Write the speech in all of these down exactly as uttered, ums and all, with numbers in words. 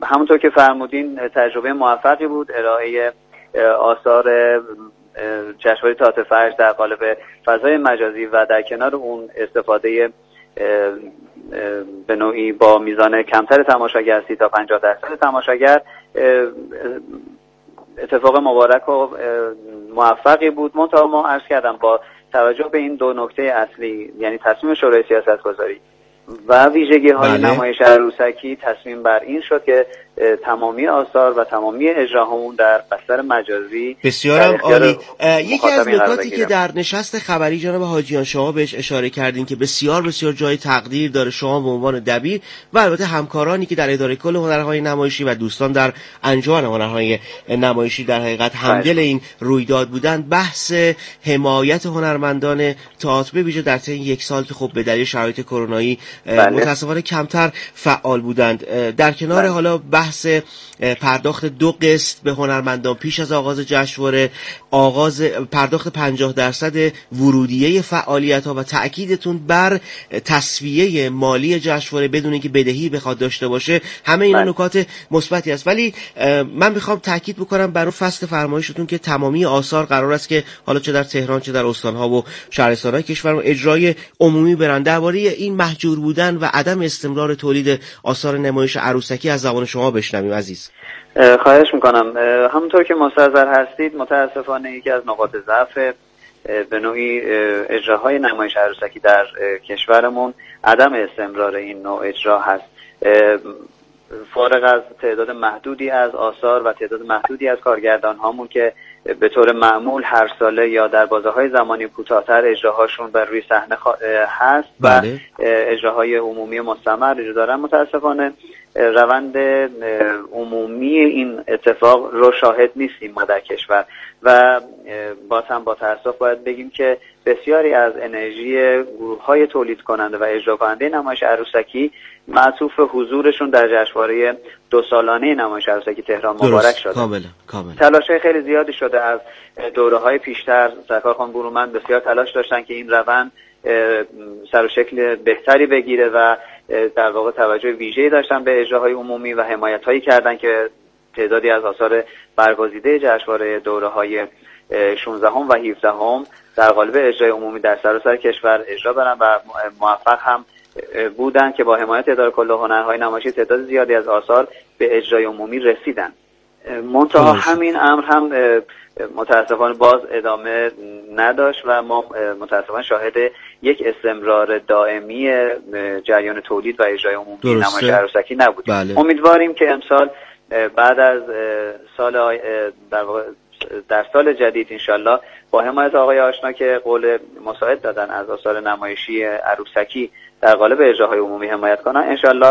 همونطور که فرمودین تجربه موفقی بود. ارائه آثار جشنواره تئاتر فرج در قالب فضای مجازی و در کنار اون استفاده به نوعی با میزان کمتر تماشاگر، سی تا پنجاه درصد تماشاگر، اتفاق مبارک و موفقی بود. منتها ما عرض کردم با توجه به این دو نکته اصلی، یعنی تصمیم شورای سیاستگذاری و ویژگی های بله. نمایش عروسکی، تصمیم بر این شد که تمامی آثار و تمامی اجراهامون در بستر مجازی. بسیارم عالی. یکی از نکاتی که در نشست خبری جناب حاجیان شما بهش اشاره کردین که بسیار بسیار جای تقدیر داره، شما به عنوان دبیر و البته همکارانی که در اداره کل هنرهای نمایشی و دوستان در انجمن هنرهای نمایشی در حقیقت همدل این رویداد بودن، بحث حمایت هنرمندان تئاتر به ویژه در طی یک سال که خب به دلیل شرایط کرونایی متأسفانه کمتر فعال بودند. در کنار بله. حالا بحث پرداخت دو قسط به هنرمندان پیش از آغاز جشنواره، آغاز پرداخت پنجاه درصد ورودیه فعالیت‌ها و تأکیدتون بر تسویه مالی جشنواره بدون اینکه بدهی بخواد داشته باشه، همه اینا بله. نکات مثبتی است. ولی من میخوام تأکید بکنم بر اون فصل فرمایشتون که تمامی آثار قرار است که حالا چه در تهران چه در استان‌ها و شهرستان‌های کشور اجرای عمومی برن. درباره این محجور بودن و عدم استمرار تولید آثار نمایش عروسکی از زبان شما بشنویم عزیز. خواهش میکنم. همونطور که مستحضر هستید متاسفانه یکی از نقاط ضعف به نوعی اجراهای نمایش عروسکی در کشورمون عدم استمرار این نوع اجرا هست. فارغ از تعداد محدودی از آثار و تعداد محدودی از کارگردان هامون که به طور معمول هر ساله یا در بازه‌های زمانی کوتاه‌تر اجراهاشون بر روی صحنه هست بله. و اجراهای عمومی مستمر اجرا دارن، متاسفانه روند عمومی این اتفاق رو شاهد نیستیم ما در کشور و باز هم با تأسف باید بگیم که بسیاری از انرژی گروه‌های تولید کننده و اجرا کننده نمایش عروسکی معطوف حضورشون در جشنواره دو سالانه نمایش عروسکی تهران مبارک شده. کاملا کاملا. تلاش‌های خیلی زیادی شده از دوره‌های پیشتر. سرکار خان برومند بسیار تلاش داشتن که این روند سر و شکل بهتری بگیره و در واقع توجه ویژه‌ای داشتن به اجراهای عمومی و حمایت‌هایی کردن که تعدادی از آثار برگزیده جشنواره دوره‌های شانزدهم و هفدهم در قالب اجرای عمومی در سراسر کشور اجرا برن و موفق هم بودن که با حمایت اداره کل هنرهای نمایشی تعداد زیادی از آثار به اجرای عمومی رسیدن. منتها همین امر هم متاسفانه باز ادامه نداشت و ما متاسفانه شاهد یک استمرار دائمی جریان تولید و اجرای عمومی نمایش عروسکی نبودیم. بله. امیدواریم که امسال بعد از سال در واقع در سال جدید انشالله با حمایت آقای آشنا که قول مساعد دادن از آثار نمایشی عروسکی در قالب اجراهای عمومی حمایت کنن، انشالله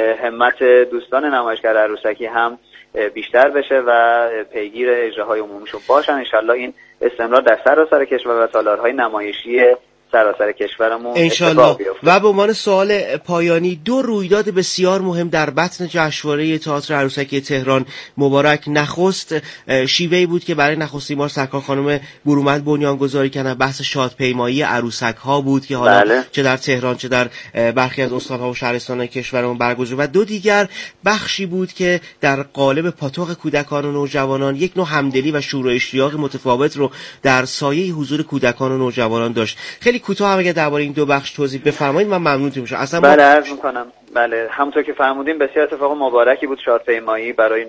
همت دوستان نمایشگر عروسکی هم بیشتر بشه و پیگیر اجراهای عمومیشون باشن. انشالله این استمرار در سراسر کشور و تالارهای نمایشی سراسر کشورمون انشالله. و به عنوان سوال پایانی، دو رویداد بسیار مهم در بطن جشنواره تئاتر عروسکی تهران مبارک. نخست شیوهی بود که برای نخستین بار سرکار خانم برومند بنیانگذاری کردن، بحث شادپیمایی عروسک ها بود که حالا بله. چه در تهران چه در برخی از استان‌ها و شهرستان‌های کشورمون برگزار. و دو دیگر بخشی بود که در قالب پاتوق کودکان و نوجوانان یک نوع همدلی و شور و اشتیاق متفاوت رو در سایه حضور کودکان و نوجوانان داشت. خیلی کوتاه هم اگه درباره این دو بخش توضیح بفرمایید من ممنون میشم. اصلا بله با... عرض میکنم. بله همونطور که فرمودین بسیار اتفاق مبارکی بود. شادپیمایی برای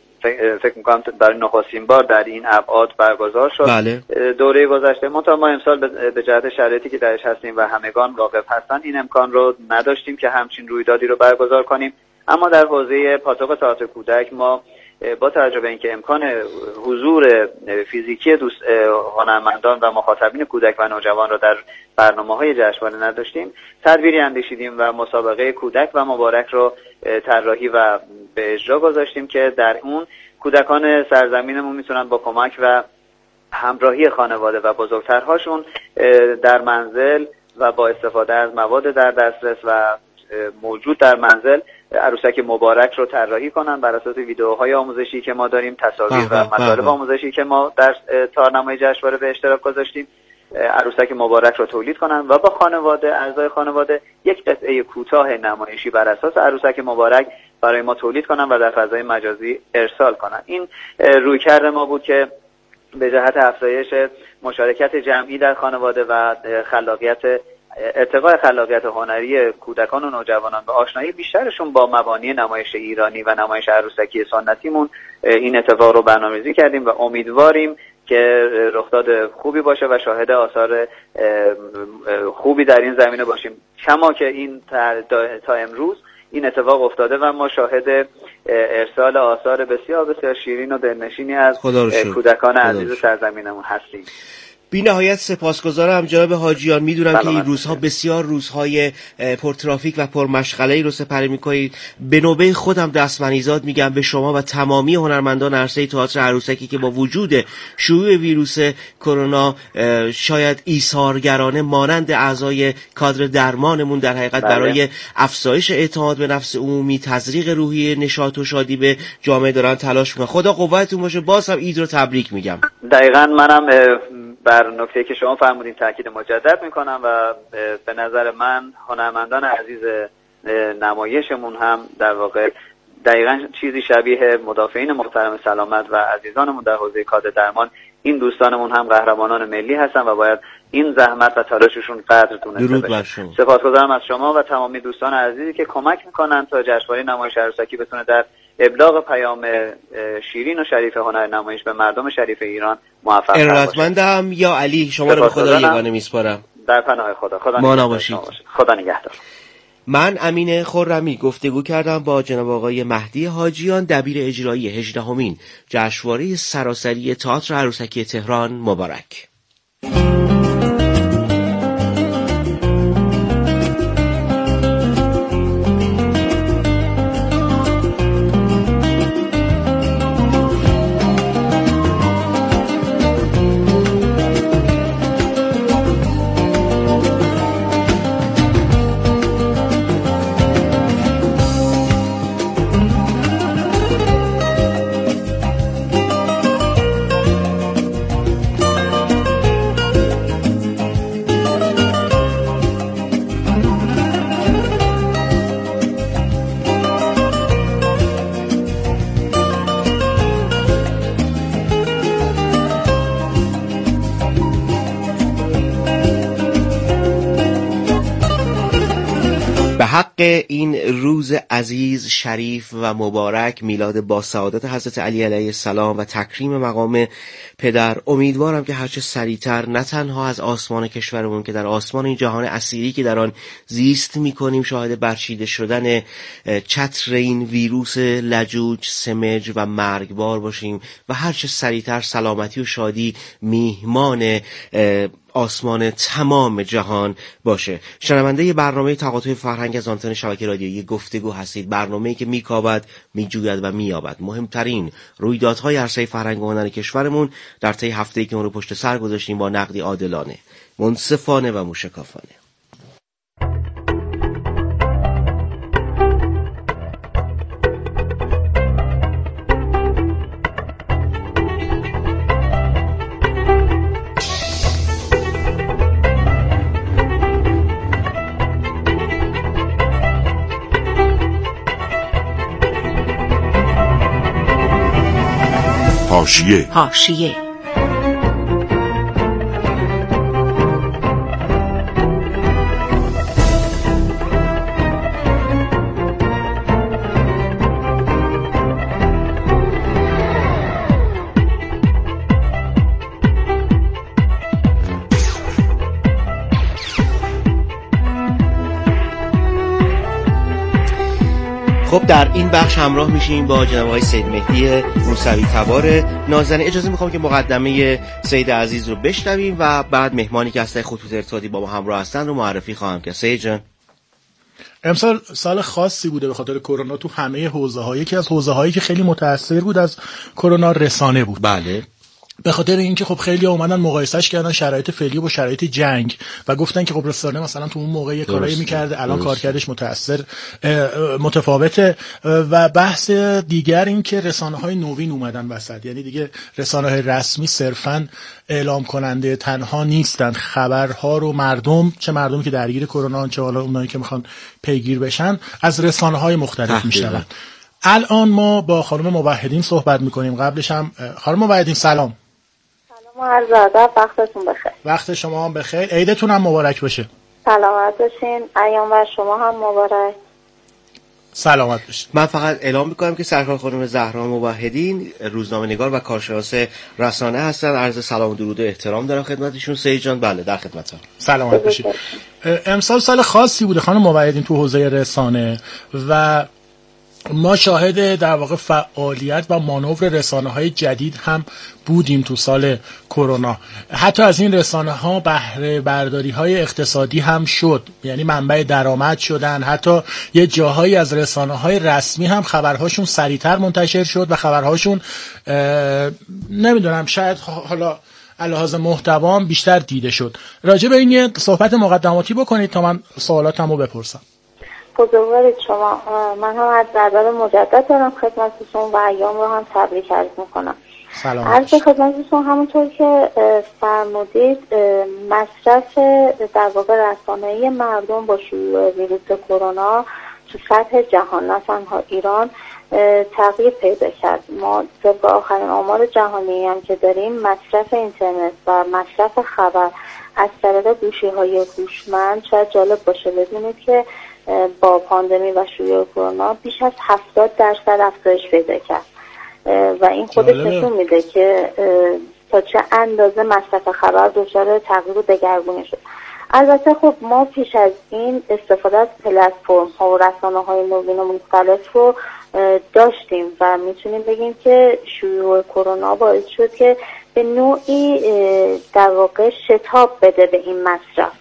فکر میکنم برای نخستین بار در این ابعاد برگزار شد. بله. دوره گذشته منتها ما امسال به جهت شرایطی که درش هستیم و همگان واقف هستن این امکان رو نداشتیم که همچین رویدادی رو برگزار کنیم. اما در حوزه پاتوق تئاتر کودک ما با توجه به اینکه امکان حضور فیزیکی دوست هنرمندان و مخاطبین کودک و نوجوان را در برنامه‌های جشنواره نداشتیم، تدبیری اندیشیدیم و مسابقه کودک و مبارک رو طراحی و به اجرا گذاشتیم که در اون کودکان سرزمینمون میتونن با کمک و همراهی خانواده و بزرگترهاشون در منزل و با استفاده از مواد در دسترس و موجود در منزل عروسک مبارک رو طراحی کنن بر اساس ویدیوهای آموزشی که ما داریم، تصاویر و مطالب آموزشی که ما در تارنمای جشنواره به اشتراک گذاشتیم، عروسک مبارک رو تولید کنن و با خانواده، اعضای خانواده یک قطعه کوتاه نمایشی بر اساس عروسک مبارک برای ما تولید کنن و در فضای مجازی ارسال کنن. این رویکرد ما بود که به جهت افزایش مشارکت جمعی در خانواده و خلاقیت ارتقاء خلاقیت هنری کودکان و نوجوانان و آشنایی بیشترشون با مبانی نمایش ایرانی و نمایش عروسکی سنتیمون این اتفاق رو برنامه‌ریزی کردیم و امیدواریم که رخداد خوبی باشه و شاهد آثار خوبی در این زمینه باشیم. کما که این تا امروز این اتفاق افتاده و ما شاهد ارسال آثار بسیار بسیار شیرین و دلنشینی از کودکان عزیز سرزمینمون هستیم. بی نهایت سپاسگزارم جناب حاجیان. میدونم که این روزها بسیار روزهای پرترافیک و پرمشغله‌ای رو سپری میکنید. به نوبه خودم دستمنیزاد میگم به شما و تمامی هنرمندان عرصه تئاتر عروسکی که با وجود شیوع ویروس کرونا شاید ایثارگرانه مانند اعضای کادر درمانمون در حقیقت بله. برای افزایش اعتماد به نفس عمومی، تزریق روحیه نشاط و شادی به جامعه دارن تلاش میکنن. خدا قوتتون باشه. باز هم عید رو تبریک میگم. دقیقاً منم بر نکته که شما فرمودین تاکید مجدد میکنم و به نظر من هنرمندان عزیز نمایشمون هم در واقع دقیقاً چیزی شبیه مدافعین محترم سلامت و عزیزانمون در حوزه کادر درمان، این دوستانمون هم قهرمانان ملی هستن و باید این زحمت و تلاششون قدر دونسته بشه. سپاسگزارم از شما و تمامی دوستان عزیزی که کمک میکنن تا جشنواره نمایش عروسکی بتونه در ابلاغ پیام شیرین و شریف هنر نمایش به مردم شریف ایران موفق باشه. ارادتمندم. یا علی شما رو به خدا یگانه میسپارم. در پناه خدا. خدا نگهدار. خدا نگهدار. من امین خرمی گفتگو کردم با جناب آقای مهدی حاجیان، دبیر اجرایی هجدهمین جشنواره سراسری تئاتر عروسکی تهران. مبارک. حق این روز عزیز، شریف و مبارک، میلاد با سعادت حضرت علی علیه السلام و تکریم مقام پدر، امیدوارم که هرچه سریعتر نه تنها از آسمان کشورمون که در آسمان این جهان اسیری که در آن زیست میکنیم شاهد برچیده شدن چتر این ویروس لجوج، سمج و مرگبار باشیم و هرچه سریعتر سلامتی و شادی میهمان آسمان تمام جهان باشه. شنونده برنامه تقاطع فرهنگ از آنتن شبکه رادیویی گفتگو هستید، برنامه‌ای که میکاود، میجوید و مییابد مهمترین رویدادهای عرصه فرهنگ و هنر کشورمون در طی هفته‌ای که اون رو پشت سر گذاشتیم با نقدی عادلانه، منصفانه و موشکافانه. حاشیه حاشیه خب در این بخش همراه میشیم با جناب آقای سید مهدی موسوی تبار نازنین. اجازه میخوام که مقدمه سید عزیز رو بشنویم و بعد مهمانی که از خطوط ارتباطی با ما همراه هستن رو معرفی خواهم کرد. سید جان، امسال سال خاصی بوده به خاطر کرونا تو همه حوزه‌ها. یکی از حوزه‌هایی که خیلی متاثر بود از کرونا رسانه بود. بله. به خاطر اینکه خب خیلی اومدن مقایسهش کردن شرایط فعلی با شرایط جنگ و گفتن که خب رسانه مثلا تو اون موقع یه کارایی می‌کرده، الان کارکردش متأثر متفاوته. و بحث دیگر این که رسانه‌های نوین اومدن وسط، یعنی دیگه رسانه‌های رسمی صرفاً اعلام کننده تنها نیستن، خبرها رو مردم، چه مردمی که درگیر کرونا چه حالا اونایی که میخوان پیگیر بشن، از رسانه‌های مختلف میشنون. الان ما با خانم موحدین صحبت میکنیم. قبلش هم خانم موحدین سلام. سلام عرض ادب، وقتتون بخیر. وقت شما هم بخیر، عیدتون هم مبارک باشه. سلامت باشین، ایام و شما هم مبارک. سلامت باشین. من فقط اعلام میکنم که سرکار خانم زهرا موحدین روزنامه نگار و کارشناس رسانه هستن. عرض سلام و درود و احترام دارم خدمتشون. سید جان بله در خدمتم. سلامت باشید. امسال سال خاصی بوده خانم موحدین تو حوزه رسانه و ما شاهد در واقع فعالیت و مانور رسانه‌های جدید هم بودیم تو سال کرونا. حتی از این رسانه‌ها بهره برداری‌های اقتصادی هم شد، یعنی منبع درآمد شدن. حتی یه جاهایی از رسانه‌های رسمی هم خبرهاشون سریعتر منتشر شد و خبرهاشون نمیدونم شاید حالا علاوه محتوا هم بیشتر دیده شد. راجع به این یه صحبت مقدماتی بکنید تا من سوالاتمو بپرسم. بزرگوارید شما. من هم از نظر مجدد دارم خدمتتون و ایام رو هم تبریک عرض میکنم. سلام. عرض خدمتتون همونطور که فرمودید مصرف در واقع رسانه‌ای مردم با شیوع ویروس کرونا تو سطح جهان نه تنها ایران تغییر پیدا کرد. ما طبق آخرین آمار جهانی هم که داریم مصرف اینترنت و مصرف خبر از طریق گوشی‌های هوشمند شاید جالب باشه بدونید که با پاندمی و شیوع کرونا بیش از هفتاد درصد افزایش پیدا کرد و این خودش نشون میده که تا چه اندازه مصرف خبر دچار تغییر و دگرگونی شد. البته خب ما پیش از این استفاده از پلتفرم ها و رسانه های نوین و مختلف رو داشتیم و میتونیم بگیم که شیوع کرونا باعث شد که به نوعی در واقع شتاب بده به این مصرف.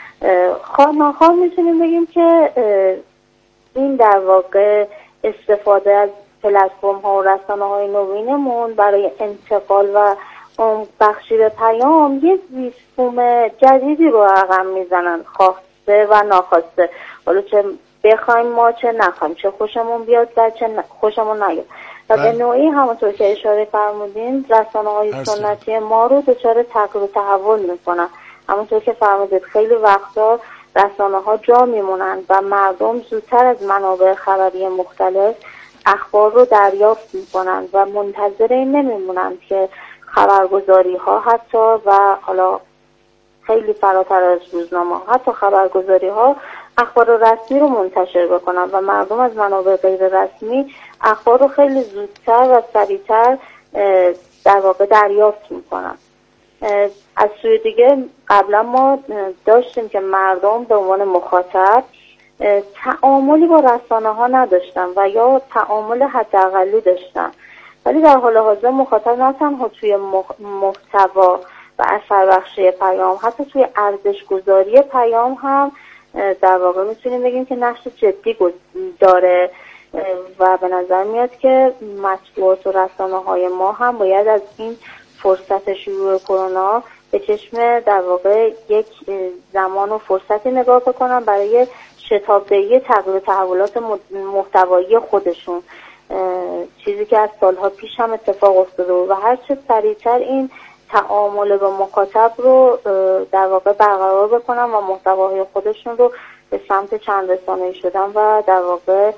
خواهر میتونیم بگیم که این در واقع استفاده از پلتفرم ها و رسانه های نوینمون برای انتقال و بخشی به پیام یه زیستبوم جدیدی رو رقم میزنن، خواسته و ناخواسته. حالا چه بخوایم ما چه نخوایم، چه خوشمون بیاد و چه خوشمون نیاد. و به نوعی همونطور که اشاره فرمودین رسانه های سنتی ما رو دچار تغییر و تحول میکنن. همونطور که فرمودید خیلی وقتا رسانه ها جا میمونن و مردم زودتر از منابع خبری مختلف اخبار رو دریافت میکنن و منتظر این نمیمونن که خبرگزاری ها حتی و حالا خیلی فراتر از روزنامه حتی خبرگزاری ها اخبار رسمی رو منتشر بکنن و مردم از منابع غیر رسمی اخبار رو خیلی زودتر و سریعتر در واقع دریافت میکنن. از سوی دیگه قبلا ما داشتیم که مردم به عنوان مخاطب تعاملی با رسانه ها نداشتن و یا تعامل حداقلی داشتن، ولی در حال حاضر مخاطب نه تنها توی محتوا و اثر بخشی پیام حتی توی ارزش گذاری پیام هم در واقع میتونیم بگیم که نقش جدی داره و به نظر میاد که مطبوعات و رسانه های ما هم باید از این فرصت شیوع کرونا به چشم در واقع یک زمان و فرصتی نگاه بکنن برای شتابدهی تغییر تحولات محتوایی خودشون، چیزی که از سالها پیش هم اتفاق افتاده و هر چه سریعتر این تعامل با مخاطب رو در واقع برقرار بکنن و محتواهای خودشون رو به سمت چند رسانه‌ای شدن و در واقع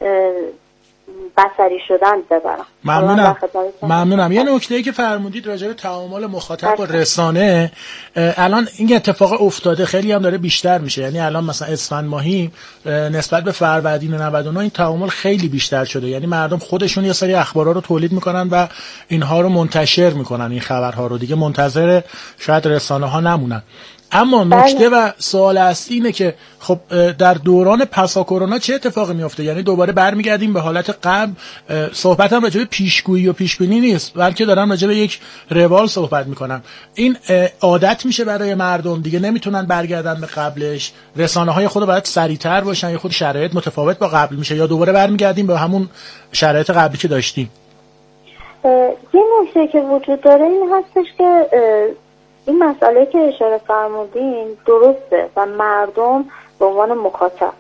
بصری شدن ببرم. ممنونم. ممنونم. یه نکته‌ای که فرمودید راجع به تعامل مخاطب با رسانه، الان این اتفاق افتاده خیلی هم داره بیشتر میشه. یعنی الان مثلا اسفند ماهی نسبت به فروردین نود و نه این تعامل خیلی بیشتر شده. یعنی مردم خودشون یه سری اخبارا رو تولید میکنن و اینها رو منتشر میکنن، این خبرها رو دیگه منتظر شاید رسانه ها نمونن. اما نکته و سوال اصلی اینه که خب در دوران پسا کرونا چه اتفاقی میفته؟ یعنی دوباره برمیگردیم به حالت قبل. صحبت هم راجع به پیشگویی و پیشبینی نیست، بلکه دارم راجع به یک روال صحبت میکنم. این عادت میشه برای مردم، دیگه نمیتونن برگردن به قبلش. رسانه های خود باید سریعتر باشن یا خود شرایط متفاوت با قبل میشه یا دوباره برمیگردیم به همون شرایط قبلی که داشتیم؟ یه نکته که وجود داره این هستش که این مسئله که اشاره فرمودین درسته و مردم به عنوان مخاطب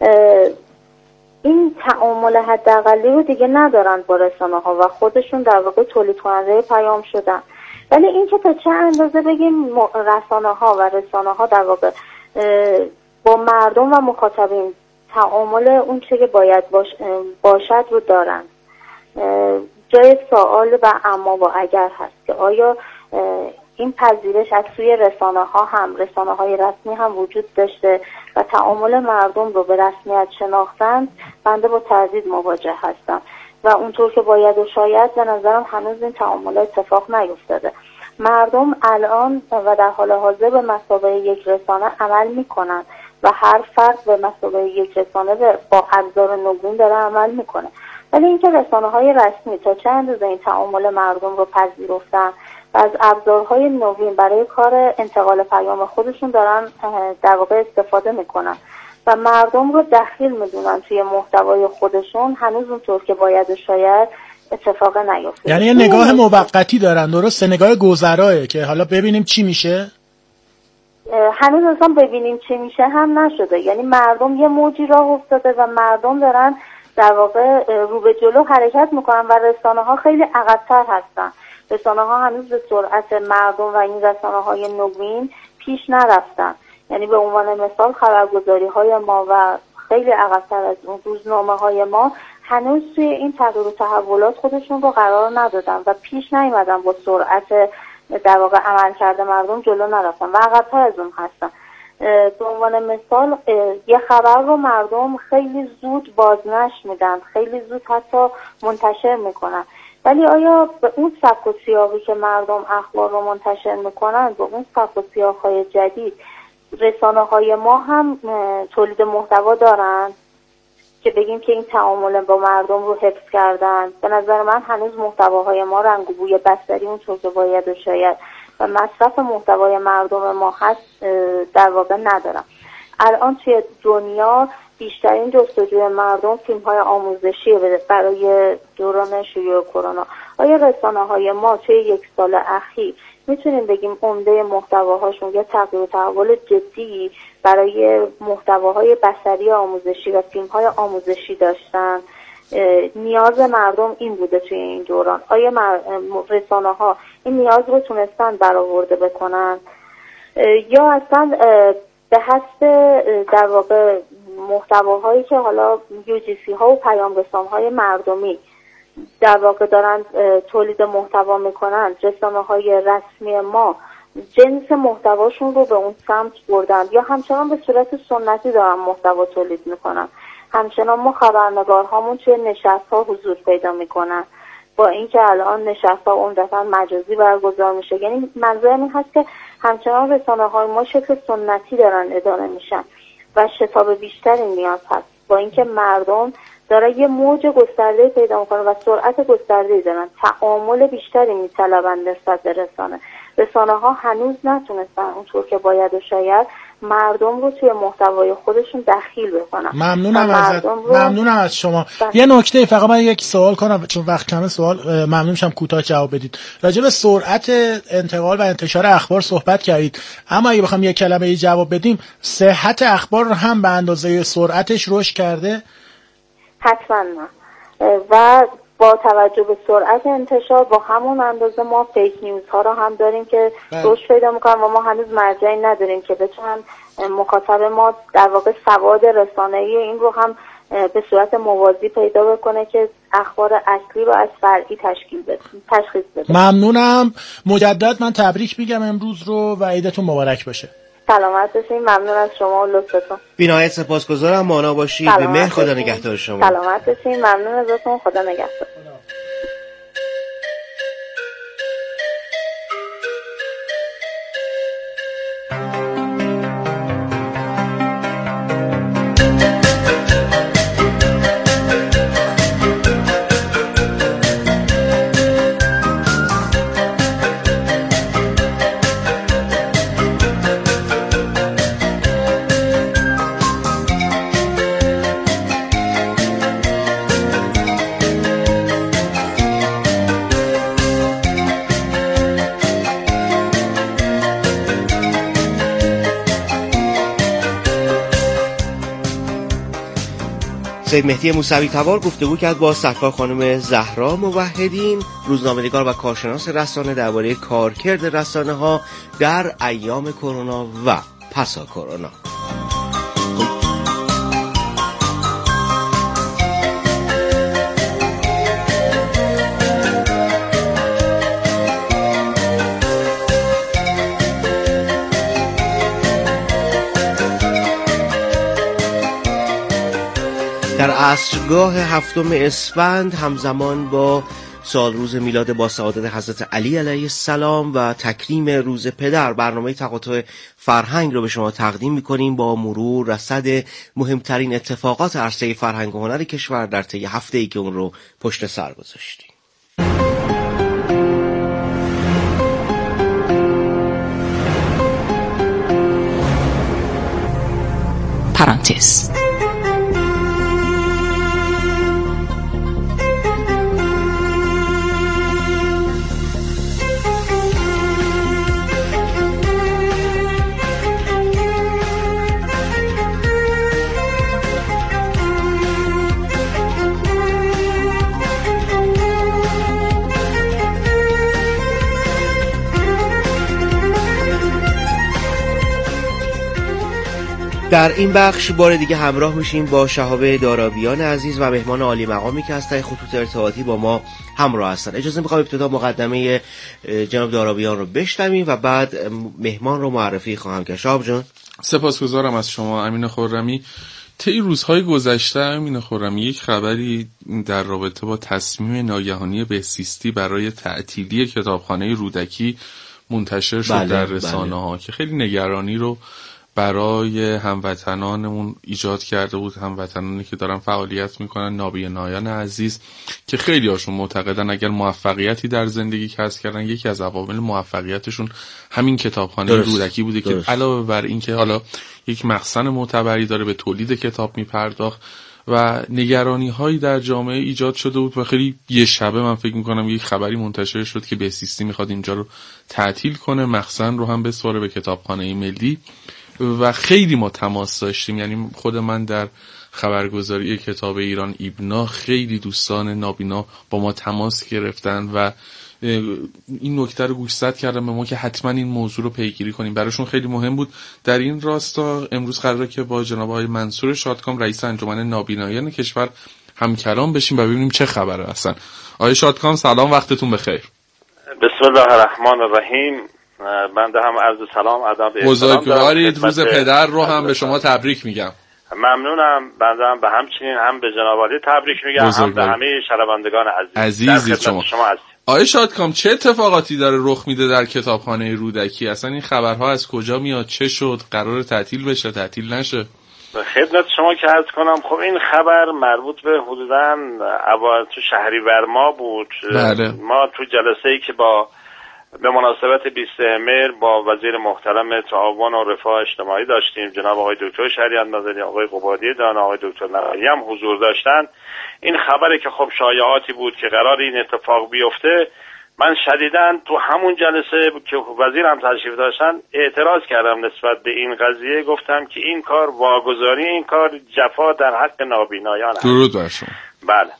این تعامل حداقلی رو دیگه ندارن با رسانه ها و خودشون در واقع تولید کننده پیام شدن. ولی این که تا چه اندازه بگیم رسانه ها و رسانه ها در واقع با مردم و مخاطبین تعامل اون چه که باید باش باشد رو دارن. جای سوال و اما و اگر هست که آیا این پذیرش از سوی رسانه ها هم رسانه های رسمی هم وجود داشته و تعامل مردم رو به رسمیت شناختن؟ بنده با تردید مواجه هستم و اونطور که باید و شاید به نظرم هنوز این تعامل اتفاق نیفتاده. مردم الان و در حال حاضر به مثابه یک رسانه عمل میکنن و هر فرد به مثابه یک رسانه با ابزار نگون داره عمل میکنه، ولی اینکه رسانه های رسمی تا چه اندازه این تعامل مردم رو پذیرفتن و از ابزارهای نوین برای کار انتقال پیام خودشون دارن در واقع استفاده میکنن و مردم رو دخیل میدونن توی محتوای خودشون، هنوز اونطور که باید و شاید اتفاق نیفتاده. یعنی یه نگاه موقتی دارن، درسته؟ نگاه گذرایه که حالا ببینیم چی میشه. هنوز اصلا ببینیم چی میشه هم نشده. یعنی مردم یه موجی راه افتاده و مردم دارن در واقع رو به جلو حرکت میکنن و رسانه ها خیلی عقب‌تر هستن. رسانه ها هنوز به سرعت مردم و این رسانه های نوین پیش نرفتن. یعنی به عنوان مثال خبرگزاری های ما و خیلی عقب‌تر از اون روزنامه های ما هنوز توی این تغییر و تحولات خودشون رو قرار ندادن و پیش نیومدن، با سرعت در واقع عمل کرده مردم جلو نرفتن و عقب‌تر از اون هستن. به عنوان مثال یه خبر رو مردم خیلی زود بازنشر میدن، خیلی زود حتی منتشر میکنن، ولی آیا به اون سبک و سیاقی که مردم اخبار رو منتشر میکنن، به اون سبک و سیاق‌های جدید رسانه های ما هم تولید محتوا دارن که بگیم که این تعامل با مردم رو حفظ کردن؟ به نظر من هنوز محتواهای ما رنگ و بوی بستری اونطور که باید و شاید و مصرف محتوای مردم ما هست در واقع ندارم. الان توی دنیا بیشترین جستجوی مردم فیلم های آموزشی برای دوران شیوع کرونا. آیا رسانه های ما توی یک سال اخیر میتونیم بگیم عمده محتواهاشون یه تغییر و تحول جدی برای محتواهای بصری آموزشی و فیلم های آموزشی داشتن؟ نیاز مردم این بوده توی این دوران. آیا رسانه ها این نیاز رو تونستن برآورده بکنن یا اصلا به حسب در واقع محتواهایی که حالا یو جی سی ها و پیام رسان‌های مردمی در واقع دارن تولید محتوا میکنن، رسانه های رسمی ما جنس محتواشون رو به اون سمت بردن یا همچنان به صورت سنتی دارن محتوا تولید میکنن؟ همچنان ما خبرنگارهامون توی نشست‌ها حضور پیدا میکنن، با اینکه الان نشست‌ها عمدتاً مجازی برگزار میشه. یعنی منظورم این هست که همچنان رسانه‌های ما شکل سنتی دارن اداره میشن و شتاب بیشتری نیاز هست، با اینکه مردم داره یه موج گسترده پیدا میکنه و سرعت گسترده‌ای دارن، تعامل بیشتری میطلبن نسبت به رسانه. رسانه ها هنوز نتونستن اونطور که باید و شاید مردم رو توی محتوای خودشون دخیل بکنن. ممنونم از رو... ممنونم از شما. بس. یه نکته فقط من یک سوال کنم چون وقت کمه، سوال ممنون میشم کوتاه جواب بدید. راجع به سرعت انتقال و انتشار اخبار صحبت کردید، اما اگه بخوام یک کلمه ای جواب بدیم، صحت اخبار هم به اندازه سرعتش رشد کرده؟ حتما نه. و با توجه به سرعت انتشار با همون اندازه ما فیک نیوز ها رو هم داریم که رشد پیدا میکنن و ما هنوز مرجعی نداریم که بتونن مخاطب ما در واقع سواد رسانه‌ای این رو هم به صورت موازی پیدا بکنه که اخبار اصلی رو از فرعی تشکیل بده، تشخیص بده. ممنونم. مجدد من تبریک میگم امروز رو و عیدتون مبارک باشه. سلامت باشین. ممنون از شما و لطفتون. بی‌نهایت سپاسگزارم. مانا باشید. به مهر خدا نگهدار شما. سلامت باشین. ممنون ازتون. خدا نگهدار. سید مهدی موسوی تبار گفتگو کرد با سرکار خانم زهرا موحدین، روزنامه‌نگار و کارشناس رسانه، درباره کارکرد رسانه ها در ایام کرونا و پسا کرونا. عصرگاه هفتم اسفند همزمان با سال روز میلاد با سعادت حضرت علی علیه السلام و تکریم روز پدر، برنامه تقاطع فرهنگ رو به شما تقدیم میکنیم با مرور رصد مهمترین اتفاقات عرصه فرهنگ و هنر کشور در طی هفته‌ای که اون رو پشت سر گذاشتیم. پرانتز در این بخش بار دیگه همراه میشیم با شهاب دارابیان عزیز و مهمان عالی مقامی که از طریق خطوط ارتباطی با ما همراه هستن. اجازه میخوام ابتدا مقدمه جناب دارابیان رو بشنویم و بعد مهمان رو معرفی خواهم کرد. شهاب جان. سپاسگزارم از شما امین خرمی. طی روزهای گذشته امین خرمی یک خبری در رابطه با تصمیم ناگهانی بهزیستی برای تعطیلی کتابخانه رودکی منتشر شد بله، در رسانه‌ها بله. که خیلی نگرانی رو برای هموطنانمون ایجاد کرده بود، هموطنانی که دارن فعالیت میکنن، نابینایان عزیز که خیلی هاشون معتقدن اگر موفقیتی در زندگی کسب کردن یکی از عوامل موفقیتشون همین کتابخانه رودکی بوده درست. که علاوه بر این که حالا یک مخزن معتبری داره، به تولید کتاب میپرداخت و نگرانی هایی در جامعه ایجاد شده بود و خیلی یه شبه من فکر میکنم یک خبری منتشر شد که بهزیستی میخواد اینجا رو تعطیل کنه، مخزن رو هم بسپاره به کتابخانه ملی و خیلی ما تماس داشتیم. یعنی خود من در خبرگزاری کتاب ایران ایبنا خیلی دوستان نابینا با ما تماس گرفتن و این نکته رو گوشزد کردم به ما که حتما این موضوع رو پیگیری کنیم، براشون خیلی مهم بود. در این راستا امروز قراره که با جناب آقای منصور شادکام رئیس انجمن نابینایان کشور هم کلام بشیم و ببینیم چه خبره هستن. آقای شادکام سلام، وقتتون بخیر. بسم الله الرحمن الرحیم. بنده هم عرض سلام ادب بزرگوارید، روز پدر رو هم به شما تبریک میگم. ممنونم. بنده هم به همچنین هم به جناب عالی تبریک میگم، هم به همه شنوندگان عزیز. عزیزی شما. شما آقای شادکام چه اتفاقاتی داره رخ میده در کتابخانه رودکی؟ اصلا این خبرها از کجا میاد؟ چه شد؟ قرار تعطیل بشه، تعطیل نشه؟ خدمت شما که عرض کنم، خب این خبر مربوط به حدوداً اوایل تو شهریور ماه بود. بله. ما تو جلسه‌ای که با به مناسبت بیست مهر با وزیر محترم تعاون و رفاه اجتماعی داشتیم، جناب آقای دکتر شریعت مدنی، آقای قبادی دانا، آقای دکتر نقایی هم حضور داشتن. این خبری که خب شایعاتی بود که قرار این اتفاق بیفته، من شدیداً تو همون جلسه که وزیر هم تشریف داشتن اعتراض کردم نسبت به این قضیه. گفتم که این کار واگذاری، این کار جفا در حق نابینایان است. درود بر شما. بله.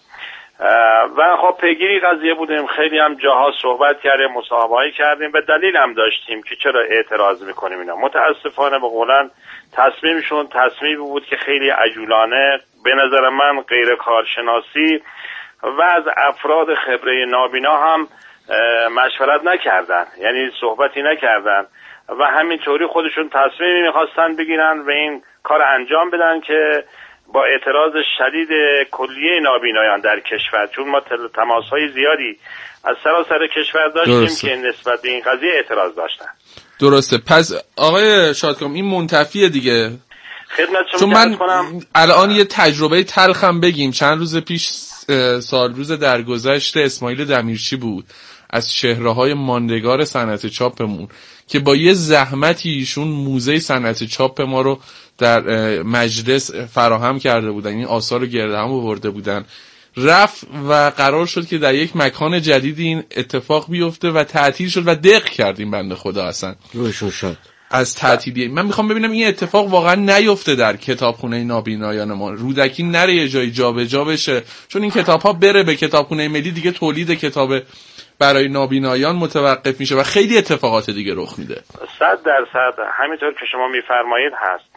و خب پیگیری قضیه بودیم، خیلی هم جاها صحبت کردیم، مصاحبه‌ای کردیم، به دلیل هم داشتیم که چرا اعتراض میکنیم اینا. متاسفانه به قولن تصمیمشون تصمیمی بود که خیلی عجولانه، به نظر من غیر کارشناسی و از افراد خبره نابینا هم مشورت نکردن، یعنی صحبتی نکردن و همینطوری خودشون تصمیمی میخواستن بگیرن و این کار انجام بدن که با اعتراض شدید کلیه نابینایان در کشور، چون ما تماس‌های زیادی از سراسر کشور داشتیم درسته. که نسبت به این قضیه اعتراض داشتن. درسته. پس آقای شادکام این منتفیه دیگه. خدمت شما چون من کنم الان یه تجربه تلخم بگیم. چند روز پیش سال روز درگذشت اسماعیل دمیرچی بود از چهره‌های ماندگار صنعت چاپمون که با یه زحمتی ایشون موزه صنعت چاپ ما رو در مجلس فراهم کرده بودن، این آثار رو گرد هم آورده بودن، رفت و قرار شد که در یک مکان جدیدی این اتفاق بیفته و تعطیل شد و دق کردیم بنده خدا اصلا روشون شد از تعطیلی. من میخوام ببینم این اتفاق واقعا نیفته در کتابخونه نابینایان ما، رودکی نره یه جایی جابجا بشه، چون این کتاب ها بره به کتابخونه ملی دیگه تولید کتاب برای نابینایان متوقف میشه و خیلی اتفاقات دیگه رخ میده. صد درصد همینطور که شما میفرمایید هست.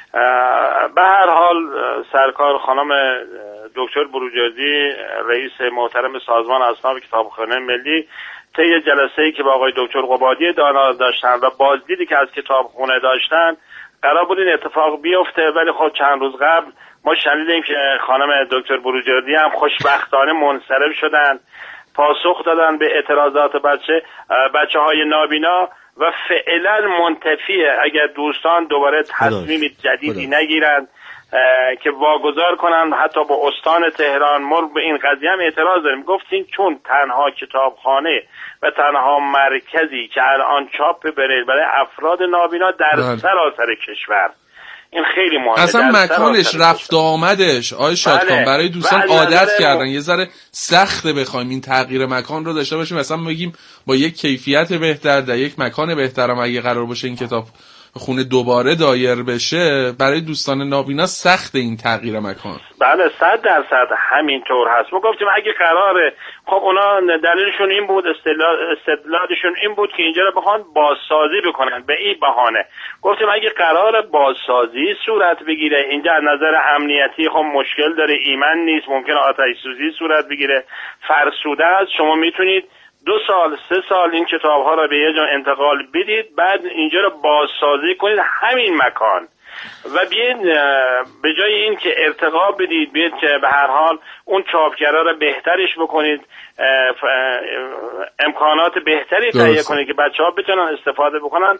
به هر حال سرکار خانم دکتر بروجردی رئیس محترم سازمان اصناف کتابخانه ملی طی جلسه‌ای که با آقای دکتر قبادی دانا داشتن و بازدیدی که از کتابخونه داشتن قرار بود این اتفاق بیفته، ولی خب چند روز قبل ما شنیدیم که خانم دکتر بروجردی هم خوشبختانه منصرف شدن، پاسخ دادن به اعتراضات بچه بچه های نابینا و فعلا منتفیه. اگر دوستان دوباره تصمیم جدیدی نگیرن که واگذار کنن حتی با استان تهران، ما به این قضیه هم اعتراض داریم. گفتین چون تنها کتابخانه و تنها مرکزی که الان چاپ بریل برای افراد نابینا در سراسر کشور، این خیلی مهمه. اصلا مکانش رفت آمدش آی شادکام بله. برای دوستان بله. عادت کردن یه ذره سخته بخوایم این تغییر مکان رو داشته باشیم، مثلا بگیم با یک کیفیت بهتر در یک مکان بهترم اگه قرار باشه این کتاب خونه دوباره دایر بشه، برای دوستان نابینا سخت این تغییر مکان. بله صد درصد همینطور هست. ما گفتیم اگه قراره، خب اونا دلیلشون این بود، استدلالشون این بود که اینجا رو بخوان بازسازی بکنن به این بهانه. گفتیم اگه قراره بازسازی صورت بگیره، اینجا از نظر امنیتی خب مشکل داره، ایمن نیست، ممکنه آتش سوزی صورت بگیره، فرسوده است، شما میتونید دو سال سه سال این کتاب ها را به یه جا انتقال بدید، بعد اینجا رو بازسازی کنید همین مکان و بیاین به جای این که ارتقا بدید، بیاید که به هر حال اون چاپگرا را بهترش بکنید، امکانات بهتری تهیه کنید که بچه ها بتونن استفاده بکنن.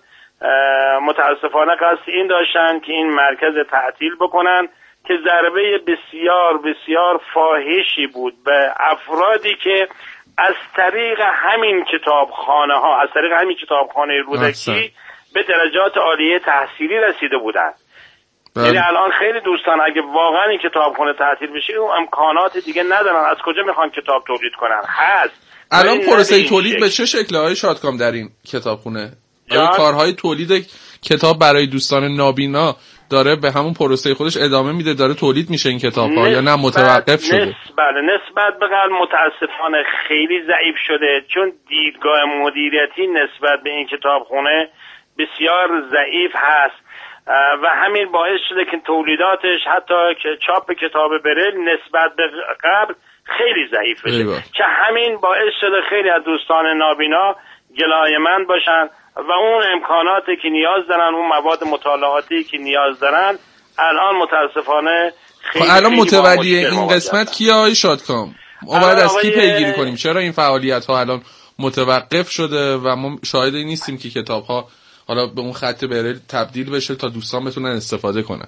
متاسفانه قصد این داشتن که این مرکز تعطیل بکنن که ضربه بسیار بسیار فاحشی بود به افرادی که از طریق همین کتابخانه ها، از طریق همین کتابخانه رودکی به درجات عالیه تحصیلی رسیده بودند. یعنی الان خیلی دوستان اگه واقعا این کتابخانه تعطیل بشه اون امکانات دیگه ندارن، از کجا میخوان کتاب تولید کنن؟ هست الان پروسه تولید به چه شکله های شادکام در این کتابخونه؟ آیا کارهای تولید کتاب برای دوستان نابینا داره به همون پروسه خودش ادامه میده، داره تولید میشه این کتاب‌ها یا نه متوقف شده؟ نسبت بله نسبت به قبل متاسفانه خیلی ضعیف شده، چون دیدگاه مدیریتی نسبت به این کتابخونه بسیار ضعیف هست و همین باعث شده که تولیداتش حتی که چاپ کتاب بریل نسبت به قبل خیلی ضعیف بشه که همین باعث شده خیلی از دوستان نابینا گلایه‌مند باشن و اون امکاناتی که نیاز دارن، اون مواد مطالعاتی که نیاز دارن الان متاسفانه خیلی خب الان متولی این قسمت کیه آقای شادکام؟ ما باید از کی پیگیری کنیم؟ چرا این فعالیت ها الان متوقف شده و ما شاهد این نیستیم که کتاب ها حالا به اون خط بریل تبدیل بشه تا دوستان بتونن استفاده کنن؟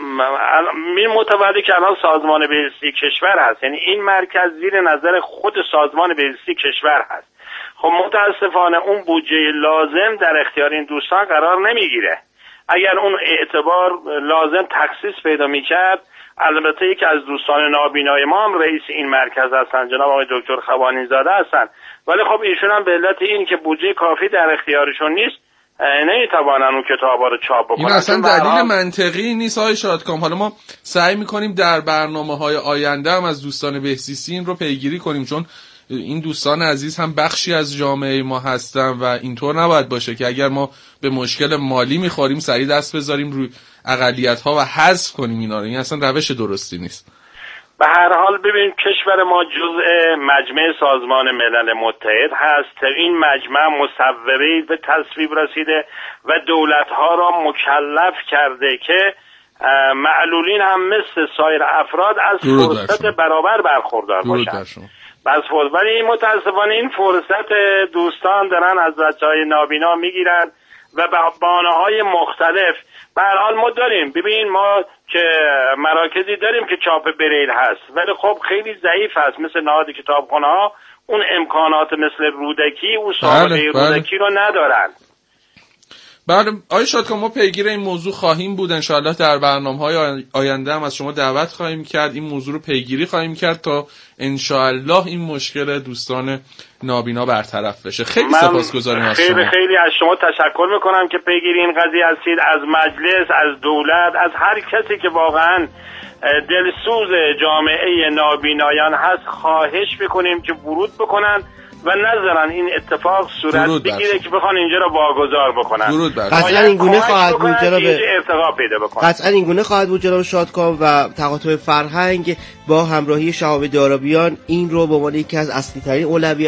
این متولی که الان سازمان بهزیستی کشور هست، یعنی این مرکز زیر نظر خود سازمان بهزیستی کشور هست. خب متاسفانه اون بودجه لازم در اختیار این دوستان قرار نمیگیره. اگر اون اعتبار لازم تخصیص پیدا میکرد، البته یکی از دوستان نابینای ما هم رئیس این مرکز هستن، جناب آقای دکتر خوانی زاده هستن، ولی خب ایشون هم به علت این که بودجه کافی در اختیارشون نیست نمیتوانن اون کتابا رو چاپ بکنن. این اصلا دلیل منطقی نیست آقای شادکام. حالا ما سعی میکنیم در برنامه‌های آینده هم از دوستان بهزیستی این رو پیگیری کنیم، چون این دوستان عزیز هم بخشی از جامعه ما هستن و اینطور نباید باشه که اگر ما به مشکل مالی میخوریم سریع دست بذاریم روی اقلیت‌ها و حذف کنیم اینا رو. این اصلا روش درستی نیست. به هر حال ببین کشور ما جزء مجمع سازمان ملل متحد هست. این مجمع مصوبه‌ای به تصویب رسیده و دولت‌ها را مکلف کرده که معلولین هم مثل سایر افراد از فرصت برابر برخوردار باشند. بس ولی متاسفانه این فرصت دوستان دارن از بچه‌های نابینا میگیرن و به بهانه‌های مختلف. به هر حال ما داریم، ببین ما که مراکزی داریم که چاپ بریل هست ولی خب خیلی ضعیف هست، مثل نهاد کتابخانه‌ها اون امکانات مثل رودکی و سابقه بله، رودکی بله. رو ندارن. بله آقای شادکام ما پیگیر این موضوع خواهیم بود، انشاءالله در برنامه‌های آینده هم از شما دعوت خواهیم کرد، این موضوع رو پیگیری خواهیم کرد تا انشاءالله این مشکل دوستان نابینا برطرف بشه. خیلی سپاسگزاریم از شما. خیلی خیلی از شما تشکر میکنم که پیگیری این قضیه هستید، از مجلس، از دولت، از هر کسی که واقعا دلسوز جامعه نابینایان هست خواهش میکنیم که ورود بکنن و نذارن این اتفاق صورت بگیره که بخوان اینجا رو واگذار بکنن. قطعا این گونه خواهد بود جناب ارتقا پیدا بکنن. قطعا این گونه خواهد بود جناب شادکام و تقاطع فرهنگ با همراهی شهاب دارابیان این رو به عنوان یکی از اصلی ترین اولویت